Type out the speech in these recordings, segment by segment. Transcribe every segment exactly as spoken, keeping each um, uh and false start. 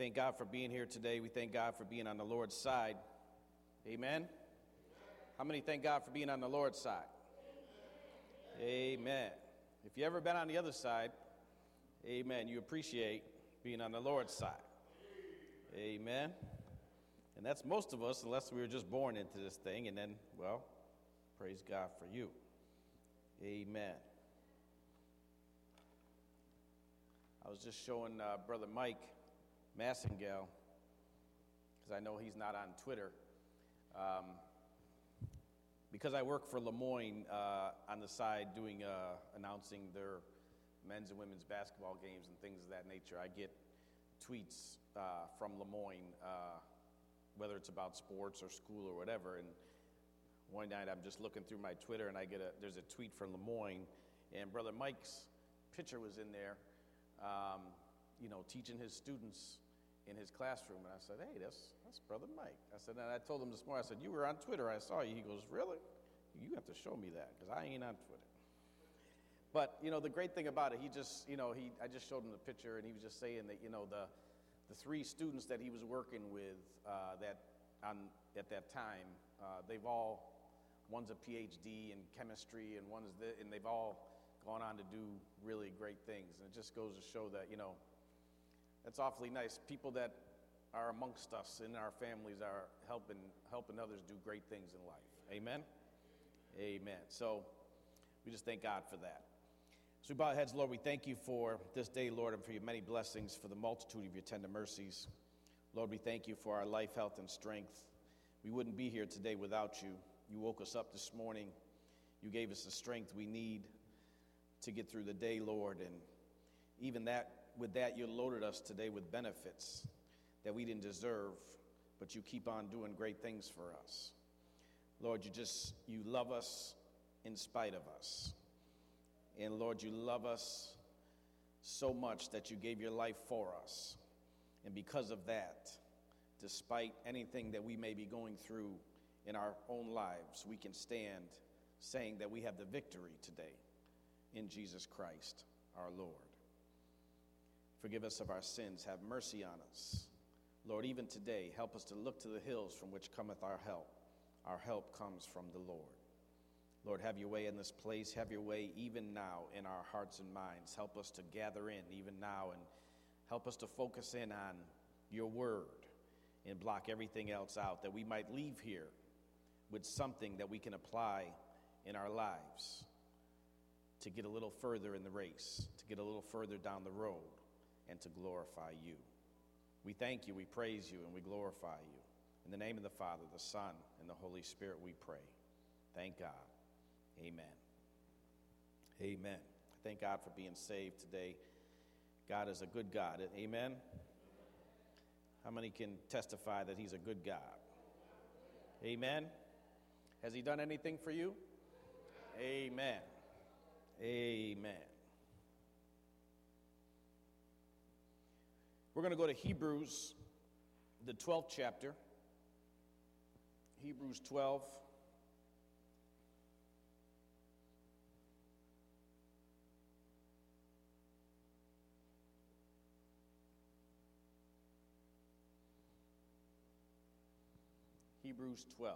thank God for being here today. We thank God for being on the Lord's side. Amen. How many thank God for being on the Lord's side? Amen. If you ever been on the other side, amen, you appreciate being on the Lord's side. Amen. And that's most of us, unless we were just born into this thing, and then, well, praise God for you. Amen. I was just showing uh, Brother Mike Massengale, because I know he's not on Twitter. Um, because I work for Lemoyne uh, on the side doing, uh, announcing their men's and women's basketball games and things of that nature, I get tweets uh, from Lemoyne, uh, whether it's about sports or school or whatever. And one night I'm just looking through my Twitter and I get a, there's a tweet from Lemoyne, and Brother Mike's picture was in there, um, you know, teaching his students in his classroom. And I said, hey, that's that's Brother Mike. I said, and I told him this morning, I said, you were on Twitter, I saw you. He goes, really? You have to show me that, because I ain't on Twitter. But, you know, the great thing about it, he just, you know, he I just showed him the picture, and he was just saying that, you know, the the three students that he was working with uh, that on at that time, uh, they've all, one's a P H D in chemistry, and one's the, and they've all gone on to do really great things. And it just goes to show that, you know, that's awfully nice. People that are amongst us in our families are helping helping others do great things in life. Amen? Amen. So we just thank God for that. So we bow our heads, Lord, we thank you for this day, Lord, and for your many blessings, for the multitude of your tender mercies. Lord, we thank you for our life, health, and strength. We wouldn't be here today without you. You woke us up this morning. You gave us the strength we need to get through the day, Lord, and even that, with that, you loaded us today with benefits that we didn't deserve, but you keep on doing great things for us. Lord, you just, you love us in spite of us. And Lord, you love us so much that you gave your life for us. And because of that, despite anything that we may be going through in our own lives, we can stand saying that we have the victory today in Jesus Christ, our Lord. Forgive us of our sins. Have mercy on us. Lord, even today, help us to look to the hills from which cometh our help. Our help comes from the Lord. Lord, have your way in this place. Have your way even now in our hearts and minds. Help us to gather in even now, and help us to focus in on your word and block everything else out, that we might leave here with something that we can apply in our lives to get a little further in the race, to get a little further down the road, and to glorify you. We thank you, we praise you, and we glorify you. In the name of the Father, the Son, and the Holy Spirit we pray. Thank God. Amen. Amen. Thank God for being saved today. God is a good God. Amen. How many can testify that he's a good God? Amen. Has he done anything for you? Amen. Amen. We're going to go to Hebrews, the twelfth chapter. Hebrews twelve. Hebrews twelve.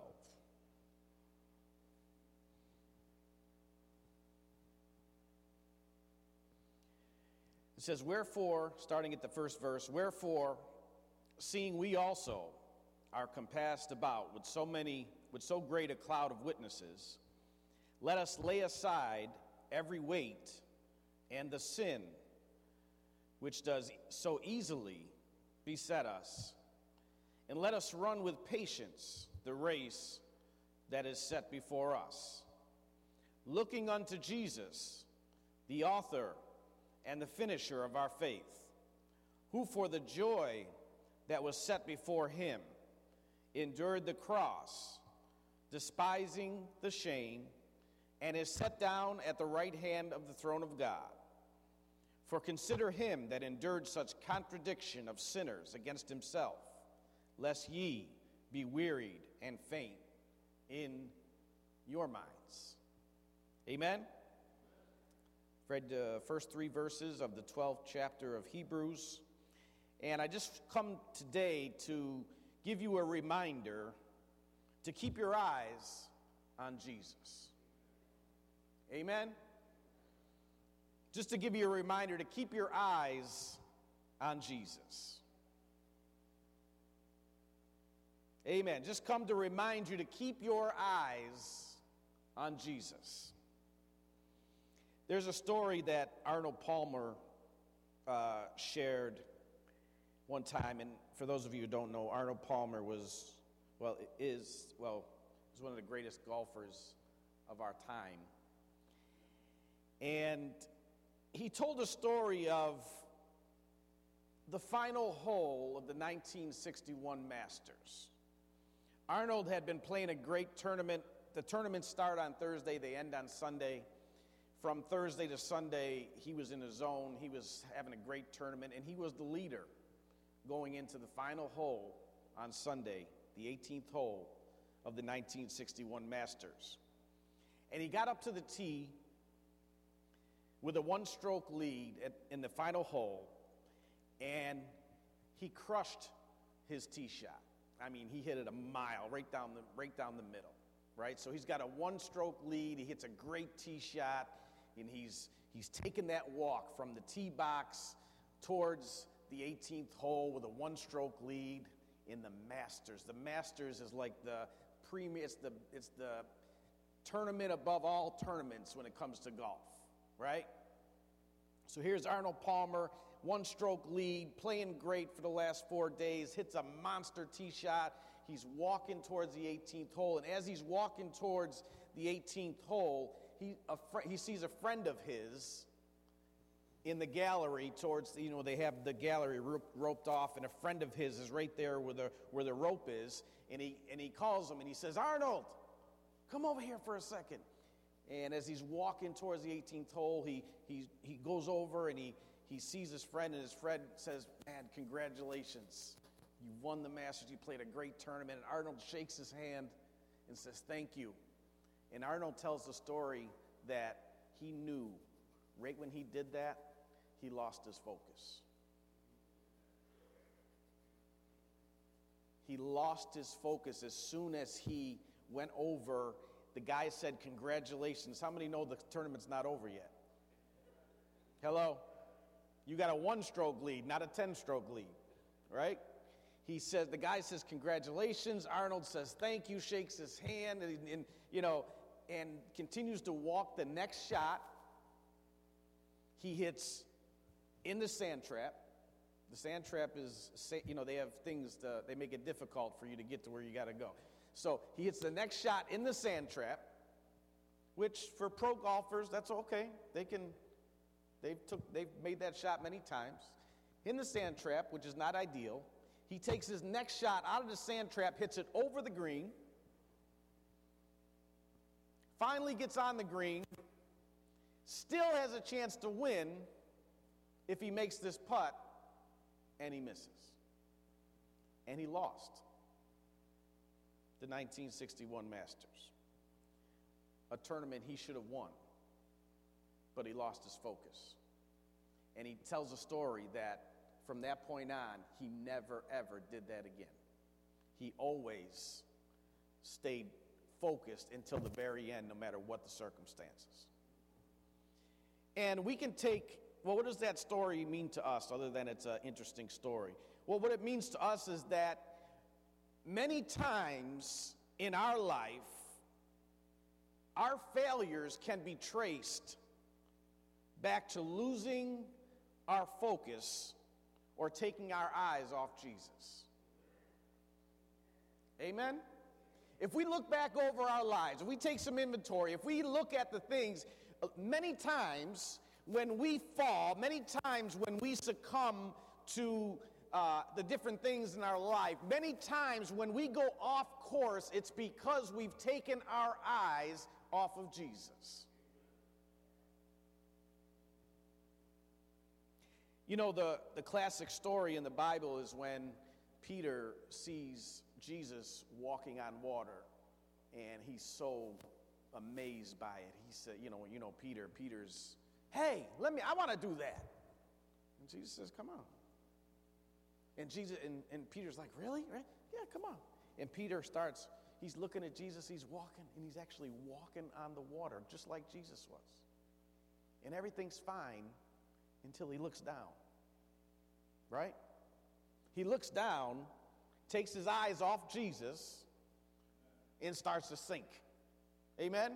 It says, wherefore, starting at the first verse, wherefore, seeing we also are compassed about with so many, with so great a cloud of witnesses, let us lay aside every weight and the sin which does so easily beset us, and let us run with patience the race that is set before us, looking unto Jesus, the author and the finisher of our faith, who for the joy that was set before him endured the cross, despising the shame, and is set down at the right hand of the throne of God. For consider him that endured such contradiction of sinners against himself, lest ye be wearied and faint in your minds. Amen? Read the first three verses of the twelfth chapter of Hebrews. And I just come today to give you a reminder to keep your eyes on Jesus. Amen? Just to give you a reminder to keep your eyes on Jesus. Amen. Just come to remind you to keep your eyes on Jesus. There's a story that Arnold Palmer uh, shared one time, and for those of you who don't know, Arnold Palmer was, well, is, well, was one of the greatest golfers of our time. And he told a story of the final hole of the nineteen sixty-one Masters. Arnold had been playing a great tournament. The tournaments start on Thursday, they end on Sunday. From Thursday to Sunday, he was in a zone. He was having a great tournament, and he was the leader going into the final hole on Sunday, the eighteenth hole of the nineteen sixty-one Masters. And he got up to the tee with a one-stroke lead at, in the final hole, and he crushed his tee shot. I mean, he hit it a mile right down the right down the middle, right? So he's got a one-stroke lead. He hits a great tee shot, and he's he's taking that walk from the tee box towards the eighteenth hole with a one-stroke lead in the Masters. The Masters is like the premier. It's the it's the tournament above all tournaments when it comes to golf, right? So here's Arnold Palmer, one-stroke lead, playing great for the last four days, hits a monster tee shot. He's walking towards the eighteenth hole, and as he's walking towards the eighteenth hole, he a fr- he sees a friend of his in the gallery towards, you know, they have the gallery ro- roped off, and a friend of his is right there where the where the rope is, and he and he calls him and he says, "Arnold, come over here for a second." And as he's walking towards the eighteenth hole, he he he goes over and he he sees his friend, and his friend says, "Man, congratulations. You won the Masters. You played a great tournament." And Arnold shakes his hand and says, "Thank you." And Arnold tells the story that he knew right when he did that, he lost his focus. He lost his focus as soon as he went over. The guy said, "Congratulations." How many know the tournament's not over yet? Hello? You got a one-stroke lead, not a ten-stroke lead, right? He says, the guy says, "Congratulations." Arnold says, "Thank you," shakes his hand, and, and you know, and continues to walk the next shot. He hits in the sand trap. The sand trap is, you know, they have things, to, they make it difficult for you to get to where you got to go. So he hits the next shot in the sand trap, which for pro golfers, that's okay. They can, they've took, they've made that shot many times. In the sand trap, which is not ideal, he takes his next shot out of the sand trap, hits it over the green, finally gets on the green, still has a chance to win if he makes this putt, and he misses. And he lost the nineteen sixty-one Masters, a tournament he should have won, but he lost his focus. And he tells a story that from that point on, he never, ever did that again. He always stayed focused until the very end, no matter what the circumstances. And we can take, well, what does that story mean to us, other than it's an interesting story? Well, what it means to us is that many times in our life, our failures can be traced back to losing our focus or taking our eyes off Jesus. Amen? If we look back over our lives, if we take some inventory, if we look at the things, many times when we fall, many times when we succumb to uh, the different things in our life, many times when we go off course, it's because we've taken our eyes off of Jesus. You know, the, the classic story in the Bible is when Peter sees Jesus walking on water, and he's so amazed by it. He said, you know, you know, Peter, Peter's, "Hey, let me, I want to do that." And Jesus says, "Come on." And Jesus and, and Peter's like, really? Right? Yeah, come on. And Peter starts, he's looking at Jesus, he's walking, and he's actually walking on the water, just like Jesus was. And everything's fine until he looks down. Right? He looks down, takes his eyes off Jesus, and starts to sink. Amen?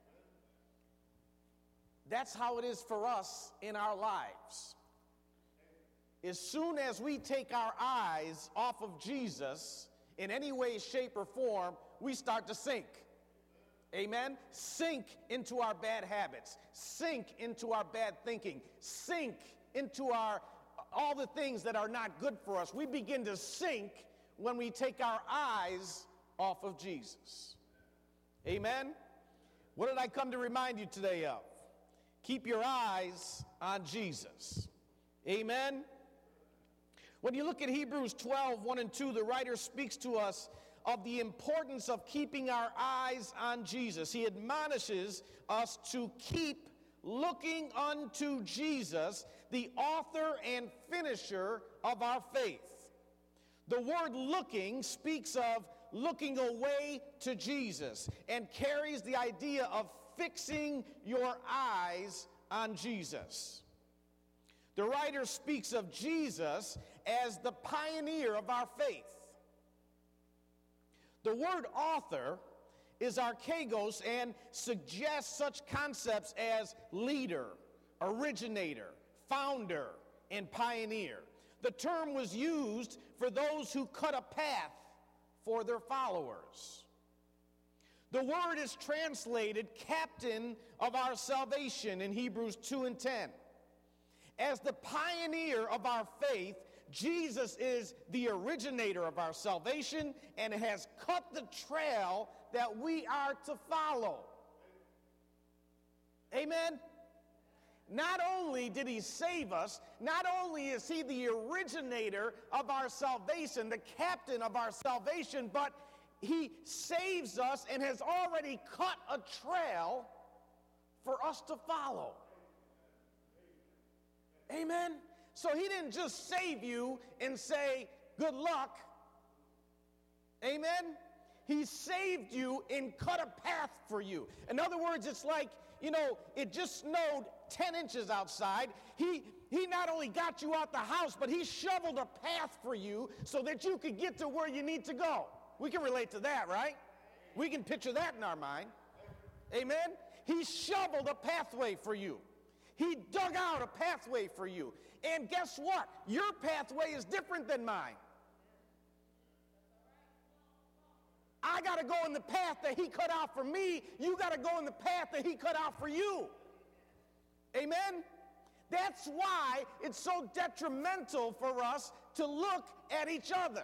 That's how it is for us in our lives. As soon as we take our eyes off of Jesus in any way, shape, or form, we start to sink. Amen? Sink into our bad habits. Sink into our bad thinking. Sink into our all the things that are not good for us. We begin to sink when we take our eyes off of Jesus. Amen? What did I come to remind you today of? Keep your eyes on Jesus. Amen? When you look at Hebrews twelve, one and two, the writer speaks to us of the importance of keeping our eyes on Jesus. He admonishes us to keep looking unto Jesus, the author and finisher of our faith. The word looking speaks of looking away to Jesus and carries the idea of fixing your eyes on Jesus. The writer speaks of Jesus as the pioneer of our faith. The word author is archegos and suggests such concepts as leader, originator, founder, and pioneer. The term was used for those who cut a path for their followers. The word is translated captain of our salvation in Hebrews two and ten. As the pioneer of our faith, Jesus is the originator of our salvation and has cut the trail that we are to follow. Amen? Not only did he save us, not only is he the originator of our salvation, the captain of our salvation, but he saves us and has already cut a trail for us to follow. Amen? So he didn't just save you and say, good luck. Amen? He saved you and cut a path for you. In other words, it's like, you know, it just snowed ten inches outside. He, he not only got you out the house, but he shoveled a path for you so that you could get to where you need to go. We can relate to that, right? We can picture that in our mind. Amen? He shoveled a pathway for you. He dug out a pathway for you. And guess what? Your pathway is different than mine. I got to go in the path that he cut out for me. You got to go in the path that he cut out for you. Amen? That's why it's so detrimental for us to look at each other.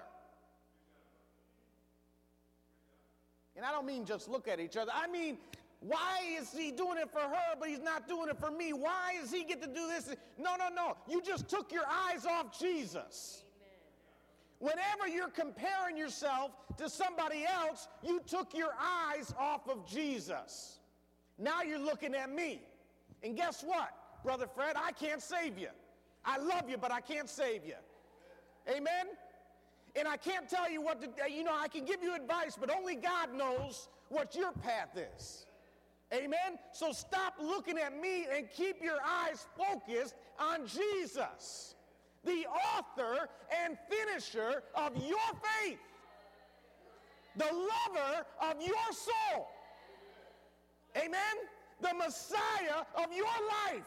And I don't mean just look at each other. I mean, why is he doing it for her, but he's not doing it for me? Why does he get to do this? No, no, no. You just took your eyes off Jesus. Amen. Whenever you're comparing yourself to somebody else, you took your eyes off of Jesus. Now you're looking at me. And guess what, Brother Fred? I can't save you. I love you, but I can't save you. Amen? And I can't tell you what to do. You know, I can give you advice, but only God knows what your path is. Amen? So stop looking at me and keep your eyes focused on Jesus, the author and finisher of your faith, the lover of your soul. Amen? The Messiah of your life.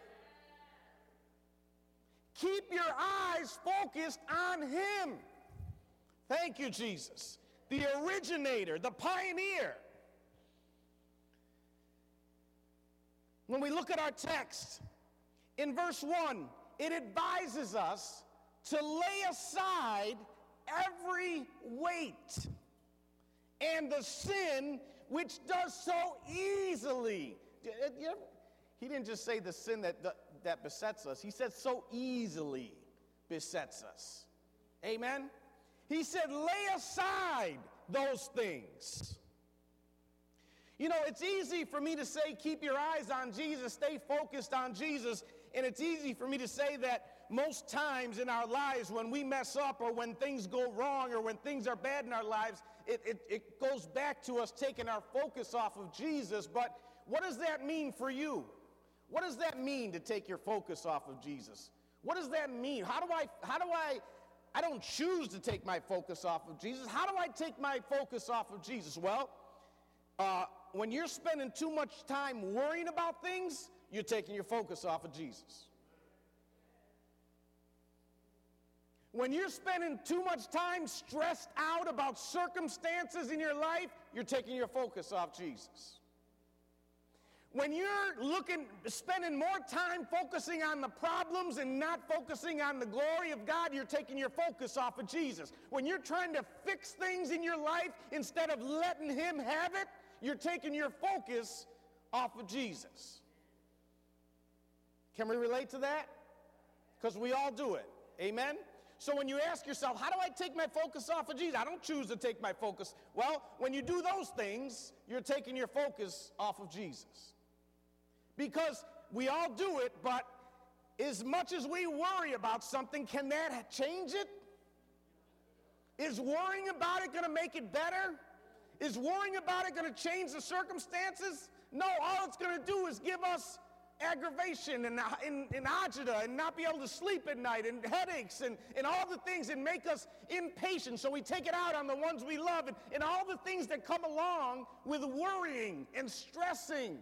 Keep your eyes focused on him. Thank you, Jesus. The originator, the pioneer. When we look at our text, in verse one, it advises us to lay aside every weight and the sin which does so easily. He didn't just say the sin that, that besets us. He said so easily besets us. Amen? He said lay aside those things. You know, it's easy for me to say keep your eyes on Jesus, stay focused on Jesus, and it's easy for me to say that most times in our lives when we mess up or when things go wrong or when things are bad in our lives, it, it, it goes back to us taking our focus off of Jesus. But what does that mean for you? What does that mean to take your focus off of Jesus? What does that mean? How do I, how do I, I don't choose to take my focus off of Jesus. How do I take my focus off of Jesus? Well, uh, when you're spending too much time worrying about things, you're taking your focus off of Jesus. When you're spending too much time stressed out about circumstances in your life, you're taking your focus off Jesus. When you're looking, spending more time focusing on the problems and not focusing on the glory of God, you're taking your focus off of Jesus. When you're trying to fix things in your life instead of letting Him have it, you're taking your focus off of Jesus. Can we relate to that? Because we all do it. Amen? So when you ask yourself, how do I take my focus off of Jesus? I don't choose to take my focus. Well, when you do those things, you're taking your focus off of Jesus. Because we all do it, but as much as we worry about something, can that change it? Is worrying about it going to make it better? Is worrying about it going to change the circumstances? No, all it's going to do is give us aggravation and, and, and agita and not be able to sleep at night and headaches and, and all the things and make us impatient. So we take it out on the ones we love and, and all the things that come along with worrying and stressing.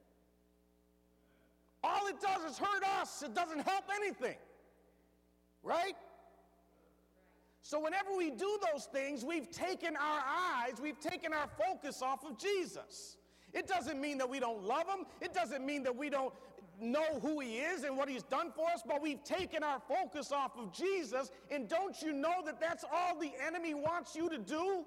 All it does is hurt us. It doesn't help anything. Right? So whenever we do those things, we've taken our eyes, we've taken our focus off of Jesus. It doesn't mean that we don't love Him. It doesn't mean that we don't know who He is and what He's done for us, but we've taken our focus off of Jesus. And don't you know that that's all the enemy wants you to do?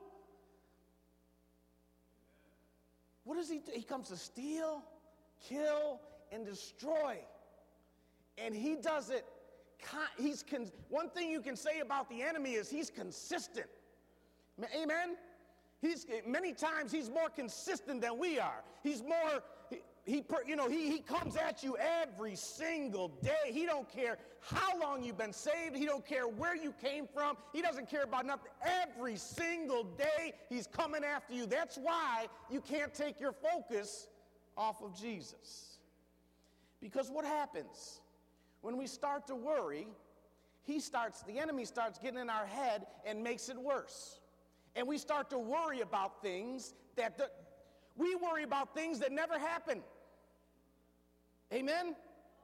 What does he do? He comes to steal, kill, and destroy. And he does it. He's con- one thing you can say about the enemy is he's consistent. Amen? He's, many times he's more consistent than we are. He's more, he, he you know, he, he comes at you every single day. He don't care how long you've been saved. He don't care where you came from. He doesn't care about nothing. Every single day he's coming after you. That's why you can't take your focus off of Jesus. Because what happens? When we start to worry, he starts, the enemy starts getting in our head and makes it worse. And we start to worry about things that, the, we worry about things that never happen. Amen?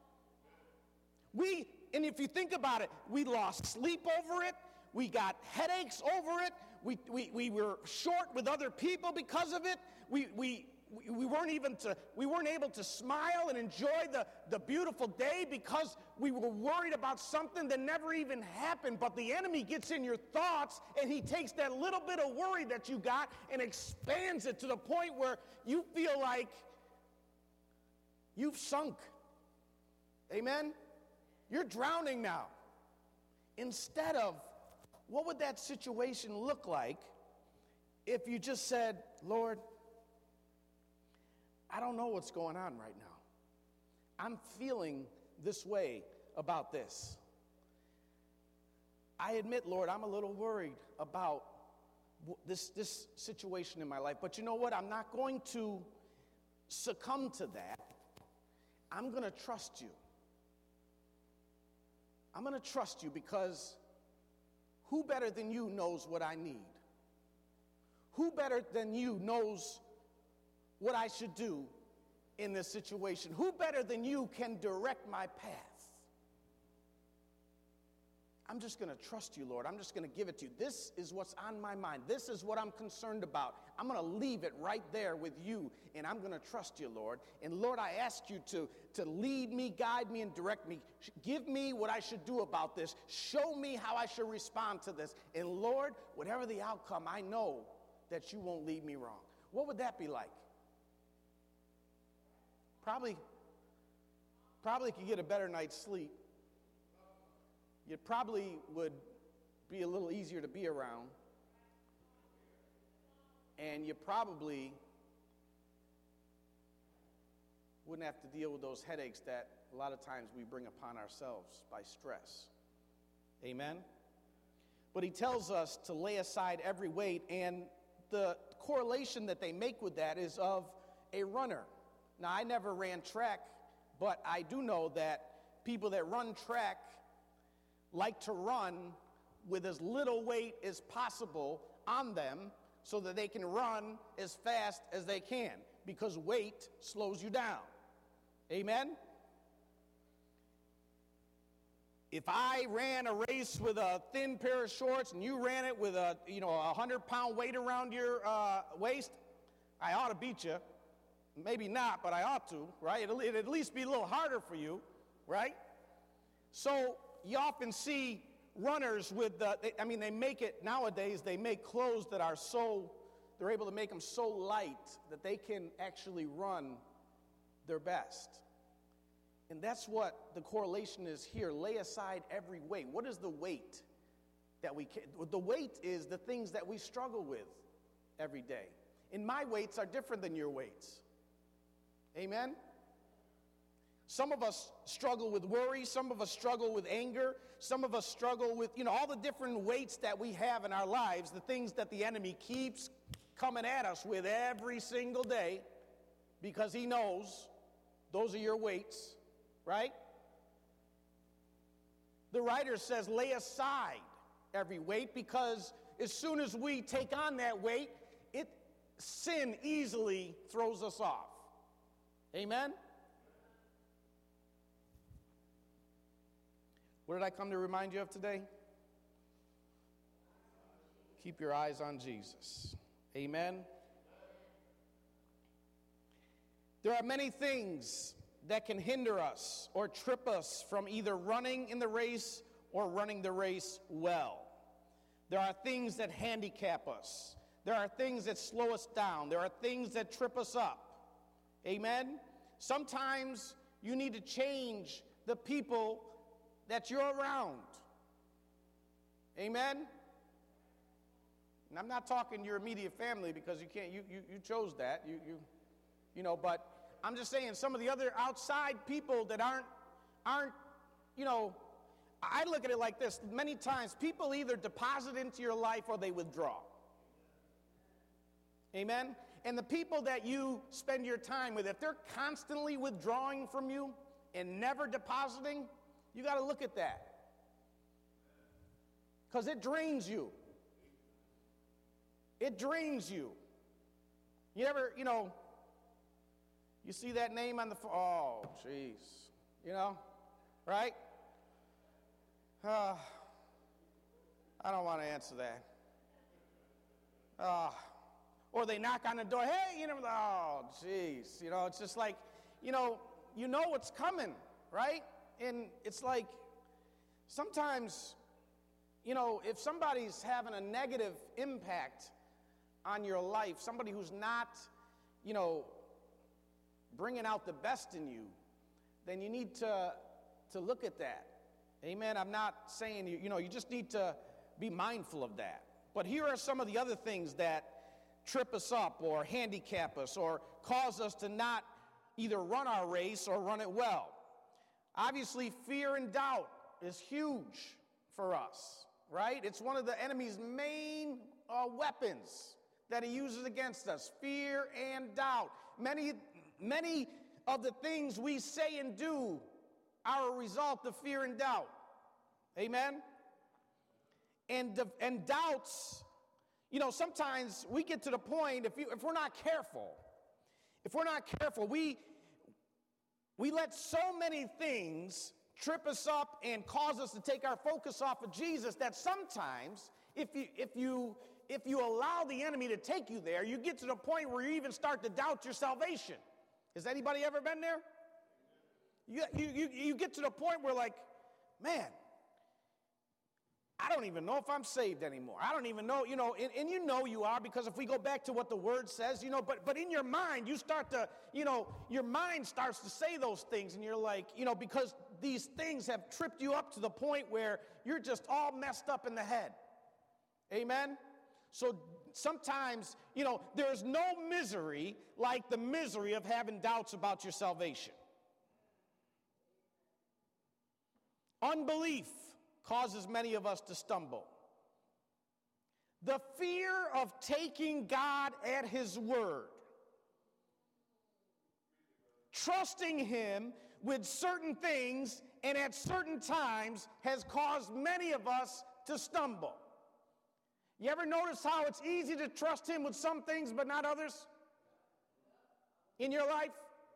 We, and if you think about it, we lost sleep over it. We got headaches over it. We, we, we were short with other people because of it. We, we, we weren't even to, we weren't able to smile and enjoy the, the beautiful day because we were worried about something that never even happened. But the enemy gets in your thoughts and he takes that little bit of worry that you got and expands it to the point where you feel like you've sunk. Amen? You're drowning now. Instead of, what would that situation look like if you just said, Lord, I don't know what's going on right now. I'm feeling this way about this. I admit, Lord, I'm a little worried about this, this situation in my life. But you know what? I'm not going to succumb to that. I'm going to trust you. I'm going to trust you because who better than you knows what I need? Who better than you knows what I should do in this situation? Who better than you can direct my path? I'm just going to trust you, Lord. I'm just going to give it to you. This is what's on my mind. This is what I'm concerned about. I'm going to leave it right there with you, and I'm going to trust you, Lord. And Lord, I ask you to, to lead me, guide me, and direct me. Give me what I should do about this. Show me how I should respond to this. And Lord, whatever the outcome, I know that you won't lead me wrong. What would that be like? Probably, probably could get a better night's sleep. You probably would be a little easier to be around. And you probably wouldn't have to deal with those headaches that a lot of times we bring upon ourselves by stress. Amen? But he tells us to lay aside every weight, and the correlation that they make with that is of a runner. Now, I never ran track, but I do know that people that run track like to run with as little weight as possible on them so that they can run as fast as they can, because weight slows you down. Amen? If I ran a race with a thin pair of shorts and you ran it with a, you know, a hundred pound weight around your uh, waist, I ought to beat you. Maybe not, but I ought to, right? It'll, it'll at least be a little harder for you, right? So you often see runners with the, they, I mean, they make it, nowadays, they make clothes that are so, they're able to make them so light that they can actually run their best. And that's what the correlation is here. Lay aside every weight. What is the weight that we can? The weight is the things that we struggle with every day. And my weights are different than your weights. Amen? Some of us struggle with worry. Some of us struggle with anger. Some of us struggle with, you know, all the different weights that we have in our lives, the things that the enemy keeps coming at us with every single day, because he knows those are your weights. Right? The writer says, lay aside every weight, because as soon as we take on that weight, it sin easily throws us off. Amen? What did I come to remind you of today? Keep your eyes on Jesus. Amen? There are many things that can hinder us or trip us from either running in the race or running the race well. There are things that handicap us. There are things that slow us down. There are things that trip us up. Amen? Sometimes you need to change the people that you're around. Amen? And I'm not talking your immediate family, because you can't, you, you, you chose that. You, you, you know, but I'm just saying some of the other outside people that aren't, aren't, you know, I look at it like this. Many times people either deposit into your life or they withdraw. Amen? And the people that you spend your time with, if they're constantly withdrawing from you and never depositing, you got to look at that. Because it drains you. It drains you. You ever, you know, you see that name on the phone? Oh, jeez. You know, right? Uh, I don't want to answer that. Uh, or they knock on the door. Hey, you know, oh, jeez. You know, it's just like, you know, you know what's coming, right? And it's like sometimes, you know, if somebody's having a negative impact on your life, somebody who's not, you know, bringing out the best in you, then you need to, to look at that. Amen? I'm not saying, you, you know, you just need to be mindful of that. But here are some of the other things that trip us up or handicap us or cause us to not either run our race or run it well. Obviously, fear and doubt is huge for us, right? It's one of the enemy's main uh, weapons that he uses against us, fear and doubt. Many Many of the things we say and do are a result of fear and doubt. Amen? And, and doubts, you know, sometimes we get to the point, if, you, if we're not careful, if we're not careful, we, we let so many things trip us up and cause us to take our focus off of Jesus that sometimes, if you, if you, if you allow the enemy to take you there, you get to the point where you even start to doubt your salvation. Has anybody ever been there? You, you, you, you get to the point where, like, man, I don't even know if I'm saved anymore. I don't even know, you know, and, and you know you are, because if we go back to what the word says, you know, but, but in your mind, you start to, you know, your mind starts to say those things, and you're like, you know, because these things have tripped you up to the point where you're just all messed up in the head. Amen? So sometimes, you know, there's no misery like the misery of having doubts about your salvation. Unbelief causes many of us to stumble. The fear of taking God at his word. Trusting him with certain things and at certain times has caused many of us to stumble. You ever notice how it's easy to trust him with some things but not others in your life?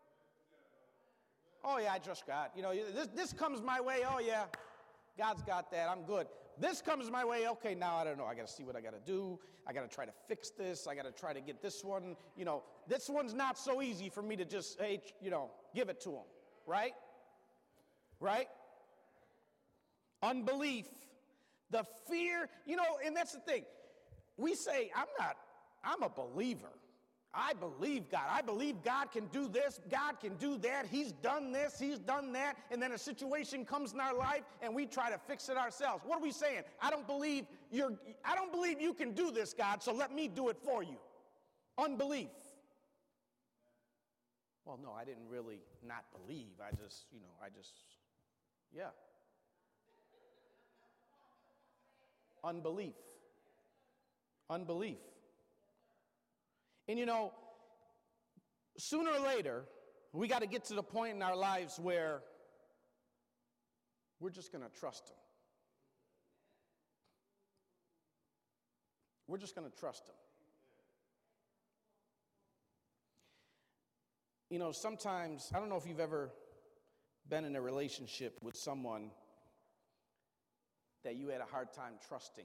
Oh yeah, I trust God. You know, this, this comes my way, oh yeah, God's got that, I'm good. This comes my way, okay, now I don't know, I got to see what I got to do. I got to try to fix this. I got to try to get this one. You know, this one's not so easy for me to just, hey, you know, give it to him, right? Right? Unbelief, the fear, you know, and that's the thing. We say, I'm not, I'm a believer. I believe God. I believe God can do this. God can do that. He's done this. He's done that. And then a situation comes in our life and we try to fix it ourselves. What are we saying? I don't believe you're, I don't believe you can do this, God, so let me do it for you. Unbelief. Well, no, I didn't really not believe. I just, you know, I just, yeah. Unbelief. Unbelief. And you know, sooner or later, we got to get to the point in our lives where we're just going to trust him. We're just going to trust him. You know, sometimes, I don't know if you've ever been in a relationship with someone that you had a hard time trusting.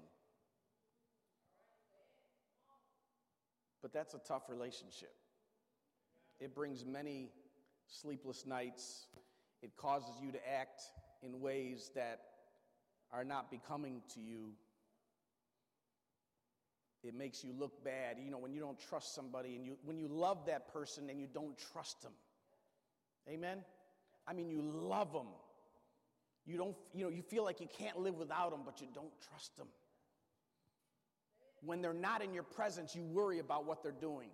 But that's a tough relationship. It brings many sleepless nights. It causes you to act in ways that are not becoming to you. It makes you look bad. You know, when you don't trust somebody and you, when you love that person and you don't trust them. Amen? I mean, you love them. You don't, you know, you feel like you can't live without them, but you don't trust them. When they're not in your presence, you worry about what they're doing.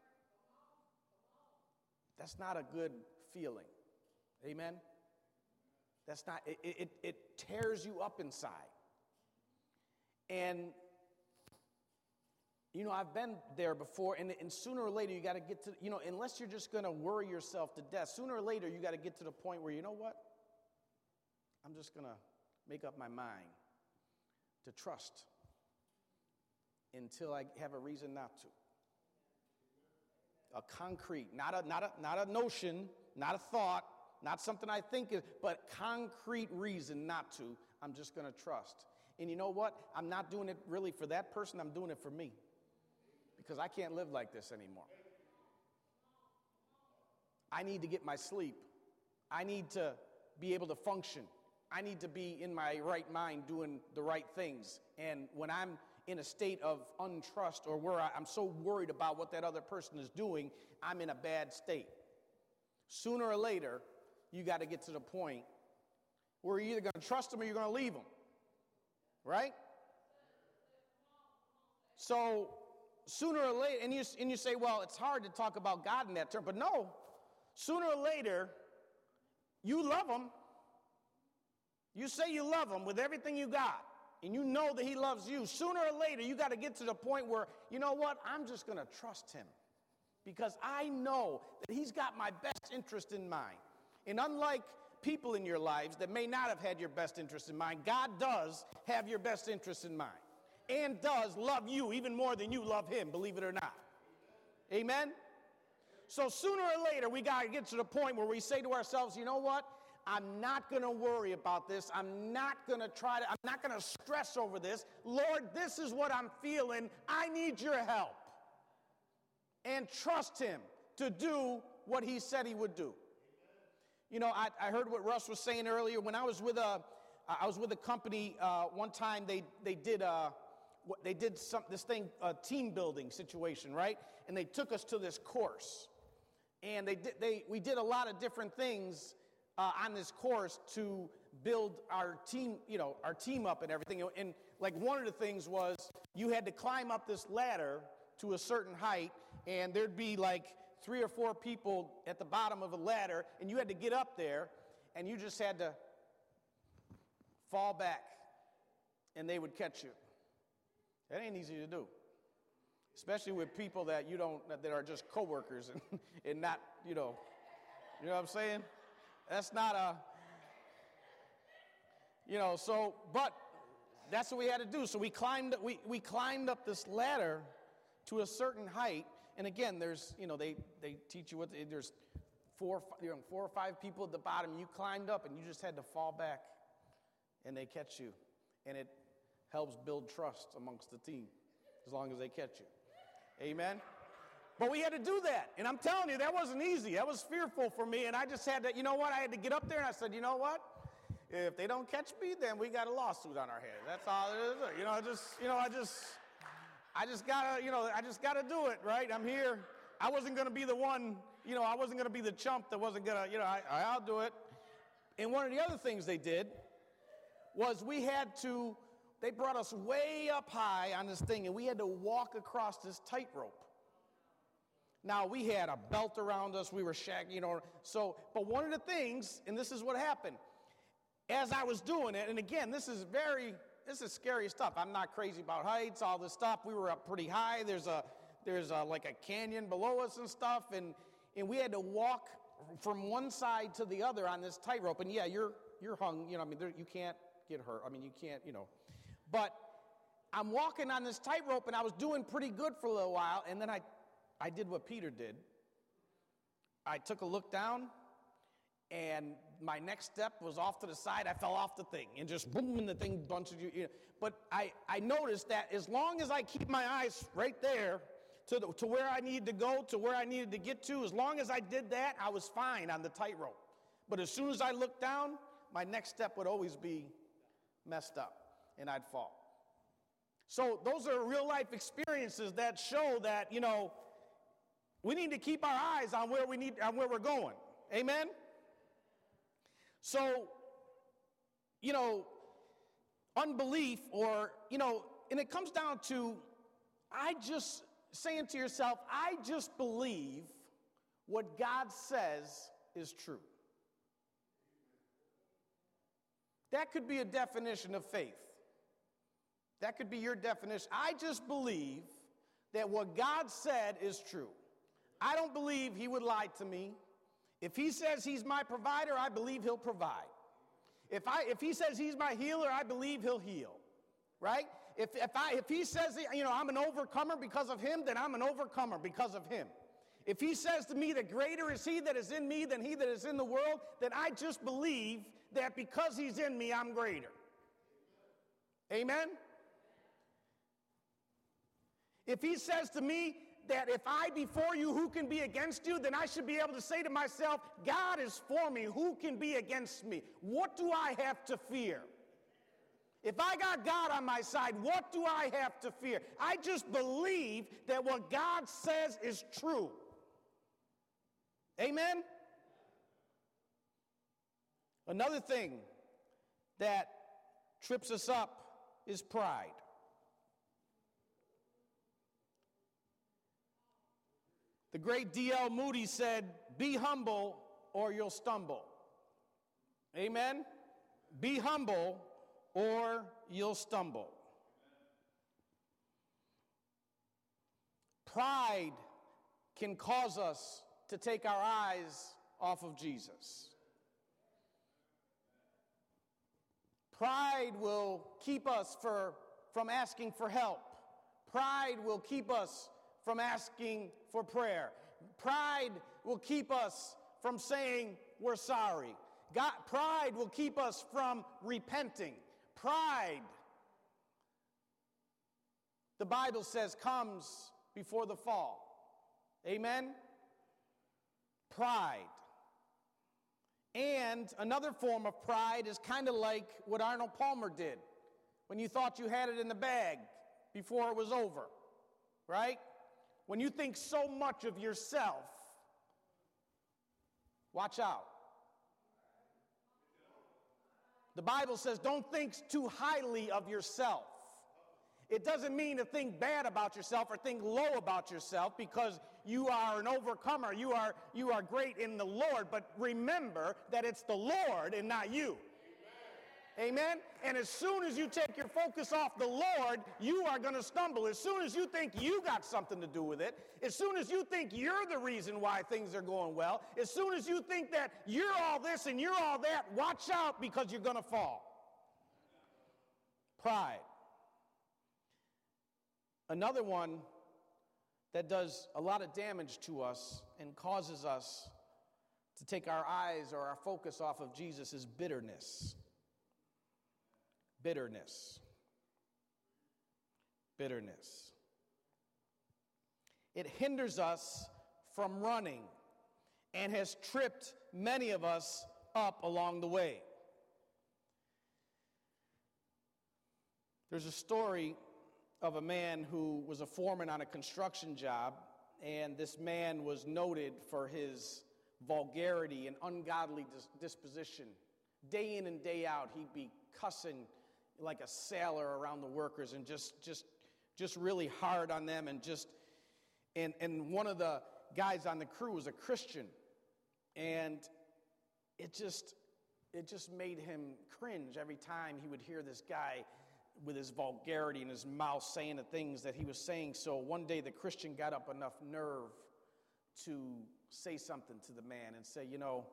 That's not a good feeling. Amen? That's not, it, it, it tears you up inside. And, you know, I've been there before, and, and sooner or later you got to get to, you know, unless you're just going to worry yourself to death, sooner or later you got to get to the point where, you know what? I'm just going to make up my mind to trust until I have a reason not to. A concrete, not a, not a, not a notion, not a thought, not something I think, is, but concrete reason not to. I'm just going to trust. And you know what? I'm not doing it really for that person. I'm doing it for me. Because I can't live like this anymore. I need to get my sleep. I need to be able to function. I need to be in my right mind doing the right things. And when I'm in a state of untrust or where I'm so worried about what that other person is doing, I'm in a bad state. Sooner or later, you got to get to the point where you're either going to trust them or you're going to leave them. Right? So, sooner or later, and you, and you say, well, it's hard to talk about God in that term, but no, sooner or later, you love him. You say you love him with everything you got. And you know that he loves you. Sooner or later, you got to get to the point where, you know what, I'm just going to trust him. Because I know that he's got my best interest in mind. And unlike people in your lives that may not have had your best interest in mind, God does have your best interest in mind. And does love you even more than you love him, believe it or not. Amen? So sooner or later, we got to get to the point where we say to ourselves, you know what? I'm not going to worry about this. I'm not going to try to, I'm not going to stress over this. Lord, this is what I'm feeling. I need your help. And trust him to do what he said he would do. You know, I, I heard what Russ was saying earlier. When I was with a, I was with a company uh, one time. They they did a, they did some this thing, a team building situation, right? And they took us to this course, and they did they we did a lot of different things Uh, on this course to build our team, you know, our team up and everything. And like one of the things was you had to climb up this ladder to a certain height, and there'd be like three or four people at the bottom of a ladder, and you had to get up there, and you just had to fall back and they would catch you. That ain't easy to do, especially with people that you don't, that are just coworkers and, and not, you know, you know what I'm saying? That's not a, you know, so, but that's what we had to do. So we climbed, we, we climbed up this ladder to a certain height. And again, there's, you know, they, they teach you what, there's four, you know, four or five people at the bottom. You climbed up and you just had to fall back and they catch you. And it helps build trust amongst the team as long as they catch you. Amen? But we had to do that. And I'm telling you, that wasn't easy. That was fearful for me. And I just had to, you know what? I had to get up there and I said, you know what? If they don't catch me, then we got a lawsuit on our hands. That's all it is. You know, I just, you know, I just, I just gotta, you know, I just gotta do it, right? I'm here. I wasn't gonna be the one, you know, I wasn't gonna be the chump that wasn't gonna, you know, I, I'll do it. And one of the other things they did was we had to, they brought us way up high on this thing, and we had to walk across this tightrope. Now, we had a belt around us. We were shaggy, you know. So, but one of the things, and this is what happened, as I was doing it, and again, this is very, this is scary stuff. I'm not crazy about heights, all this stuff. We were up pretty high. There's a, there's a, like a canyon below us and stuff, and, and we had to walk from one side to the other on this tightrope. And yeah, you're, you're hung, you know, I mean, there, you can't get hurt. I mean, you can't, you know. But I'm walking on this tightrope, and I was doing pretty good for a little while, and then I, I did what Peter did. I took a look down, and my next step was off to the side. I fell off the thing, and just boom, and the thing bunches you. you know. But I, I noticed that as long as I keep my eyes right there to, the, to where I needed to go, to where I needed to get to, as long as I did that, I was fine on the tightrope. But as soon as I looked down, my next step would always be messed up, and I'd fall. So those are real-life experiences that show that, you know, we need to keep our eyes on where we need, on where we're going. Amen? So, you know, unbelief or, you know, and it comes down to, I just, saying to yourself, I just believe what God says is true. That could be a definition of faith. That could be your definition. I just believe that what God said is true. I don't believe he would lie to me. If he says he's my provider, I believe he'll provide. If I if he says he's my healer, I believe he'll heal. Right? If if I if he says, you know, I'm an overcomer because of him, then I'm an overcomer because of him. If he says to me that greater is he that is in me than he that is in the world, then I just believe that because he's in me, I'm greater. Amen? If he says to me that if I be for you, who can be against you? Then I should be able to say to myself, God is for me. Who can be against me? What do I have to fear? If I got God on my side, what do I have to fear? I just believe that what God says is true. Amen? Another thing that trips us up is pride. The great D L Moody said, be humble or you'll stumble. Amen? Be humble or you'll stumble. Pride can cause us to take our eyes off of Jesus. Pride will keep us for, from asking for help. Pride will keep us from asking for prayer. Pride will keep us from saying we're sorry. God, pride will keep us from repenting. Pride, the Bible says, comes before the fall. Amen? Pride. And another form of pride is kind of like what Arnold Palmer did when you thought you had it in the bag before it was over, right? When you think so much of yourself, watch out. The Bible says don't think too highly of yourself. It doesn't mean to think bad about yourself or think low about yourself because you are an overcomer. You are, you are great in the Lord. But remember that it's the Lord and not you. Amen? And as soon as you take your focus off the Lord, you are going to stumble. As soon as you think you got something to do with it, as soon as you think you're the reason why things are going well, as soon as you think that you're all this and you're all that, watch out because you're going to fall. Pride. Another one that does a lot of damage to us and causes us to take our eyes or our focus off of Jesus is bitterness. Bitterness. Bitterness. It hinders us from running and has tripped many of us up along the way. There's a story of a man who was a foreman on a construction job, and this man was noted for his vulgarity and ungodly dis- disposition. Day in and day out, he'd be cussing like a sailor around the workers and just just just really hard on them, and just and and one of the guys on the crew was a Christian, and it just it just made him cringe every time he would hear this guy with his vulgarity in his mouth saying the things that he was saying. So one day the Christian got up enough nerve to say something to the man and say, you know,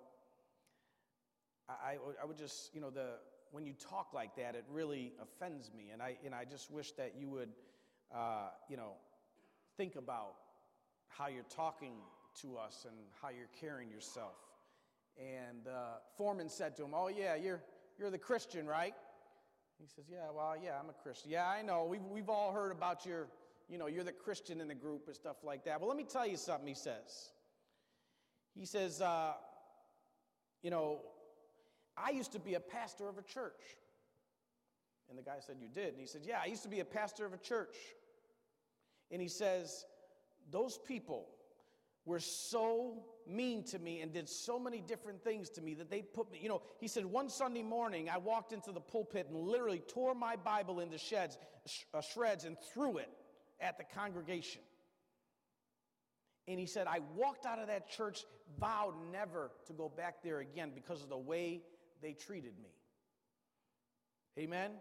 I, I would just, you know, the when you talk like that, it really offends me. And I and I just wish that you would, uh, you know, think about how you're talking to us and how you're carrying yourself. And uh, foreman said to him, oh, yeah, you're you're the Christian, right? He says, yeah, well, yeah, I'm a Christian. Yeah, I know. We've, we've all heard about your, you know, you're the Christian in the group and stuff like that. Well, let me tell you something, he says. He says, uh, you know, I used to be a pastor of a church. And the guy said, you did? And he said, yeah, I used to be a pastor of a church. And he says, those people were so mean to me and did so many different things to me that they put me, you know, he said, one Sunday morning, I walked into the pulpit and literally tore my Bible into shreds, sh- uh, shreds and threw it at the congregation. And he said, I walked out of that church, vowed never to go back there again because of the way they treated me. Amen?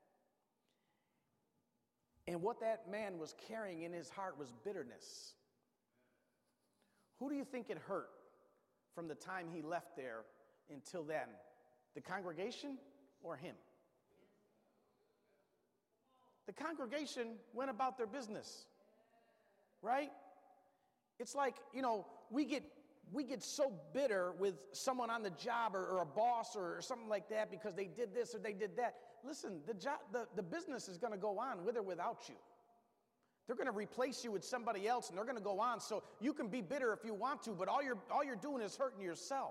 And what that man was carrying in his heart was bitterness. Who do you think it hurt from the time he left there until then? The congregation or him? The congregation went about their business, right? It's like, you know, we get we get so bitter with someone on the job or, or a boss or, or something like that because they did this or they did that. Listen, the job, the, the business is going to go on with or without you. They're going to replace you with somebody else, and they're going to go on. So you can be bitter if you want to, but all you're all you're doing is hurting yourself.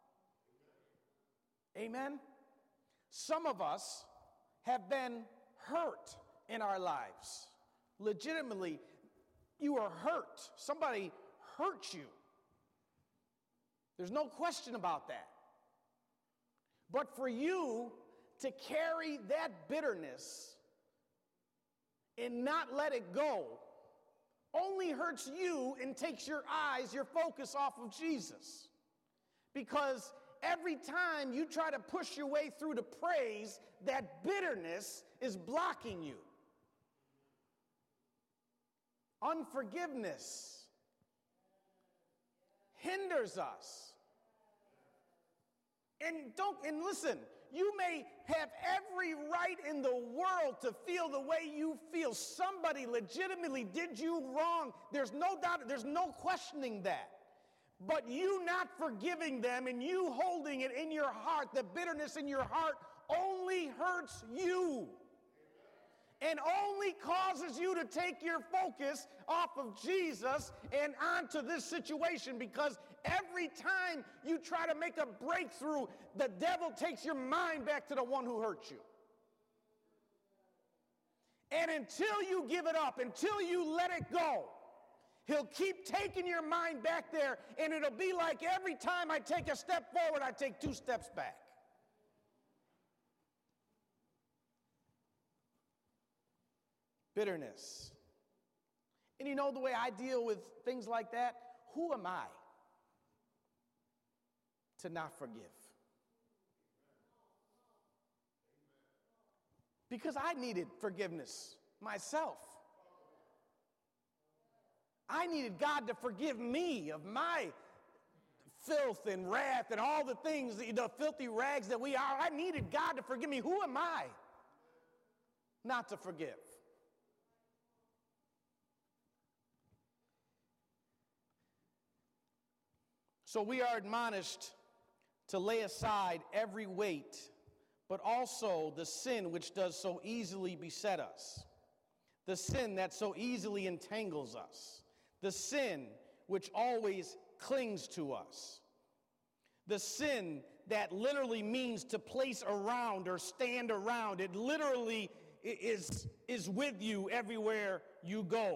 Amen? Some of us have been hurt in our lives. Legitimately, you are hurt. Somebody hurt you. There's no question about that. But for you to carry that bitterness and not let it go only hurts you and takes your eyes, your focus off of Jesus. Because every time you try to push your way through to praise, that bitterness is blocking you. Unforgiveness hinders us. And don't and listen, you may have every right in the world to feel the way you feel. Somebody legitimately did you wrong. There's no doubt, there's no questioning that. But you not forgiving them and you holding it in your heart, the bitterness in your heart only hurts you. And only causes you to take your focus off of Jesus and onto this situation, because every time you try to make a breakthrough, the devil takes your mind back to the one who hurt you. And until you give it up, until you let it go, he'll keep taking your mind back there, and it'll be like every time I take a step forward, I take two steps back. Bitterness. And you know the way I deal with things like that? Who am I to not forgive? because I needed forgiveness myself. I needed God to forgive me of my filth and wrath and all the things, the filthy rags that we are. I needed God to forgive me. Who am I not to forgive? So we are admonished to lay aside every weight, but also the sin which does so easily beset us, the sin that so easily entangles us, the sin which always clings to us, the sin that literally means to place around or stand around. It literally is, is with you everywhere you go.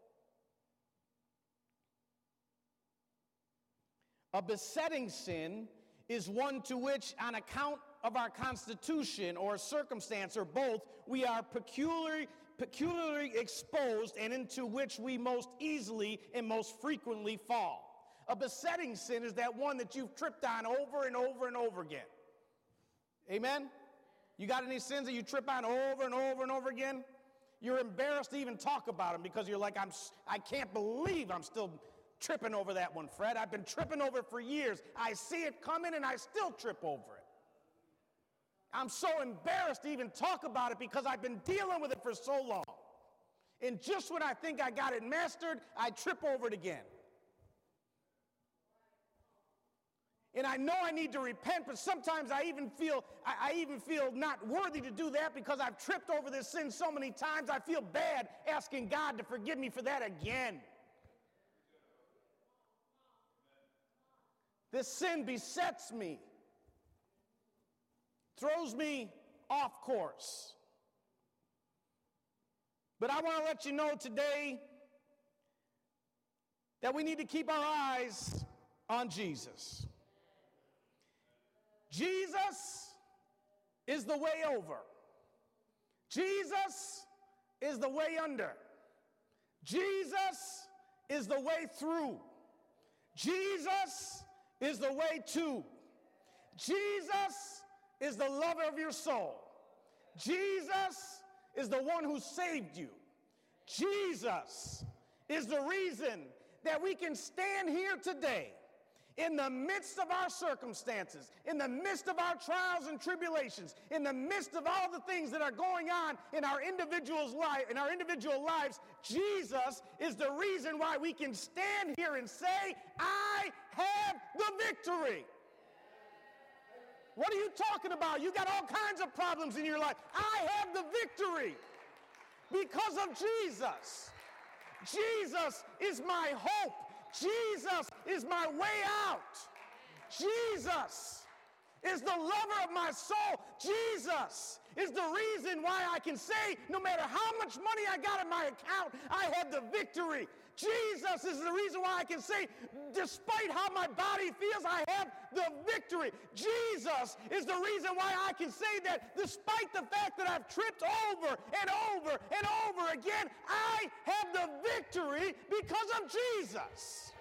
A besetting sin is one to which, on account of our constitution or circumstance or both, we are peculiarly, peculiarly exposed and into which we most easily and most frequently fall. A besetting sin is that one that you've tripped on over and over and over again. Amen? You got any sins that you trip on over and over and over again? You're embarrassed to even talk about them because you're like, I'm, I can't believe I'm still tripping over that one, Fred. I've been tripping over it for years. I see it coming and I still trip over it. I'm so embarrassed to even talk about it because I've been dealing with it for so long. And just when I think I got it mastered, I trip over it again. And I know I need to repent, but sometimes I even feel I, I even feel not worthy to do that because I've tripped over this sin so many times. I feel bad asking God to forgive me for that again. This sin besets me, throws me off course. But I want to let you know today that we need to keep our eyes on Jesus. Jesus is the way over. Jesus is the way under. Jesus is the way through. Jesus is the way to. Jesus is the lover of your soul. Jesus is the one who saved you. Jesus is the reason that we can stand here today in the midst of our circumstances, in the midst of our trials and tribulations, in the midst of all the things that are going on in our individual's life, in our individual lives. Jesus is the reason why we can stand here and say, I have the victory. What are you talking about? You got all kinds of problems in your life. I have the victory because of Jesus. Jesus is my hope. Jesus is my way out. Jesus is the lover of my soul. Jesus is the reason why I can say, no matter how much money I got in my account, I have the victory. Jesus is the reason why I can say, despite how my body feels, I have the victory. Jesus is the reason why I can say that despite the fact that I've tripped over and over and over again, I have the victory because of Jesus.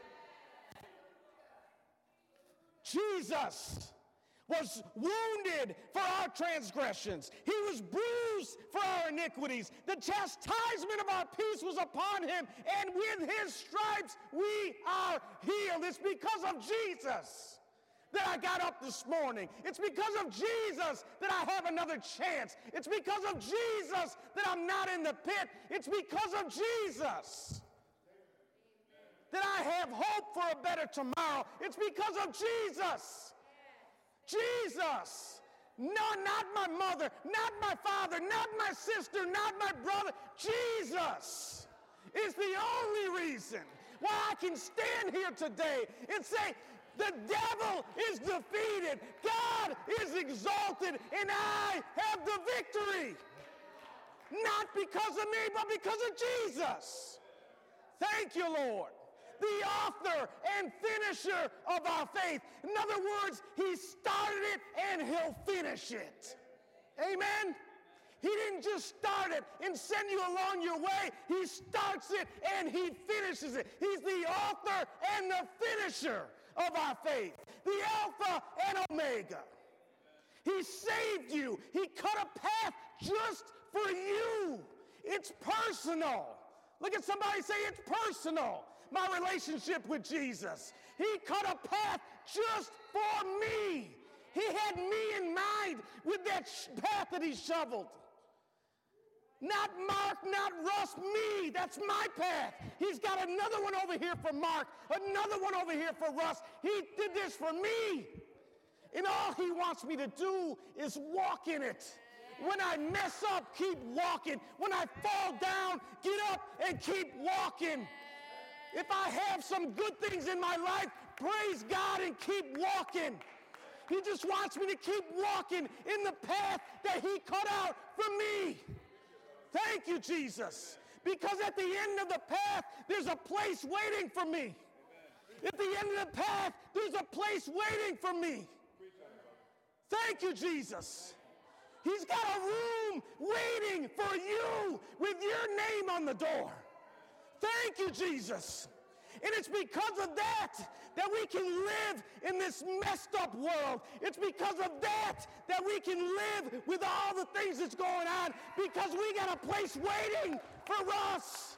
Jesus was wounded for our transgressions. He was bruised for our iniquities. The chastisement of our peace was upon him, and with his stripes we are healed. It's because of Jesus that I got up this morning. It's because of Jesus that I have another chance. It's because of Jesus that I'm not in the pit. It's because of Jesus that I have hope for a better tomorrow. It's because of Jesus. Jesus. No, not my mother, not my father, not my sister, not my brother. Jesus is the only reason why I can stand here today and say, the devil is defeated, God is exalted, and I have the victory. Not because of me, but because of Jesus. Thank you, Lord. The author and finisher of our faith. In other words, he started it and he'll finish it. Amen? He didn't just start it and send you along your way. He starts it and he finishes it. He's the author and the finisher of our faith. The Alpha and Omega. He saved you. He cut a path just for you. It's personal. Look at somebody, say it's personal. My relationship with Jesus. He cut a path just for me. He had me in mind with that path that he shoveled. Not Mark, not Russ, me. That's my path. He's got another one over here for Mark, another one over here for Russ. He did this for me. And all he wants me to do is walk in it. When I mess up, keep walking. When I fall down, get up and keep walking. If I have some good things in my life, praise God and keep walking. He just wants me to keep walking in the path that he cut out for me. Thank you, Jesus. Because at the end of the path, there's a place waiting for me. At the end of the path, there's a place waiting for me. Thank you, Jesus. He's got a room waiting for you with your name on the door. Thank you, Jesus. And it's because of that that we can live in this messed up world. It's because of that that we can live with all the things that's going on, because we got a place waiting for us.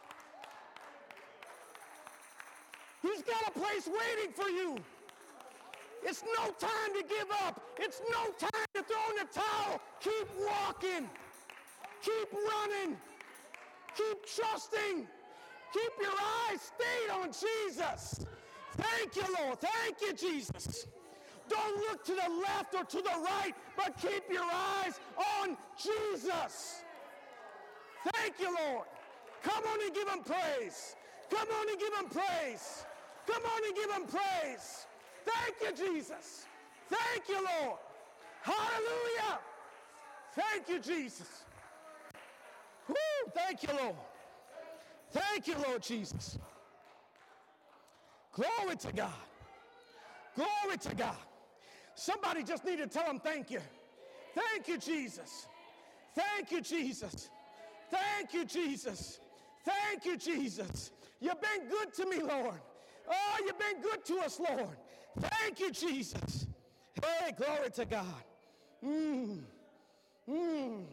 He's got a place waiting for you. It's no time to give up. It's no time to throw in the towel. Keep walking. Keep running. Keep trusting. Keep your eyes stayed on Jesus. Thank you, Lord. Thank you, Jesus. Don't look to the left or to the right, but keep your eyes on Jesus. Thank you, Lord. Come on and give him praise. Come on and give him praise. Come on and give him praise. Thank you, Jesus. Thank you, Lord. Hallelujah. Thank you, Jesus. Woo, thank you, Lord. Thank you, Lord Jesus. Glory to God. Glory to God. Somebody just need to tell him thank you. Thank you, Jesus. Thank you, Jesus. Thank you, Jesus. Thank you, Jesus. You've been good to me, Lord. Oh, you've been good to us, Lord. Thank you, Jesus. Hey, glory to God. Mm. Mm.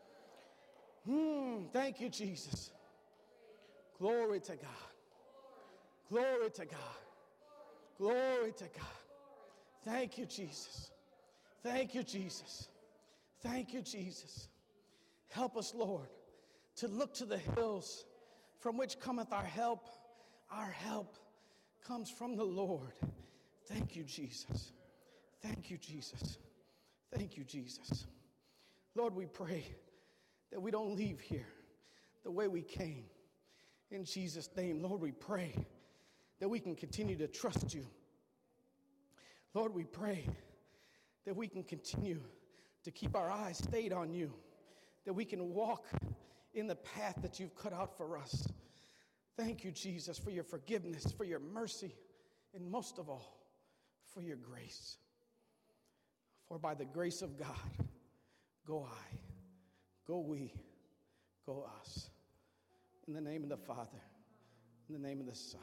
Mm. Thank you, Jesus. Glory to God. Glory to God. Glory to God. Thank you, Jesus. Thank you, Jesus. Thank you, Jesus. Help us, Lord, to look to the hills from which cometh our help. Our help comes from the Lord. Thank you, Jesus. Thank you, Jesus. Thank you, Jesus. Lord, we pray that we don't leave here the way we came. In Jesus' name, Lord, we pray that we can continue to trust you. Lord, we pray that we can continue to keep our eyes stayed on you, that we can walk in the path that you've cut out for us. Thank you, Jesus, for your forgiveness, for your mercy, and most of all, for your grace. For by the grace of God, go I, go we, go us. In the name of the Father, in the name of the Son,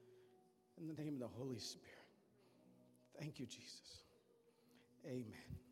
in the name of the Holy Spirit. Thank you, Jesus. Amen.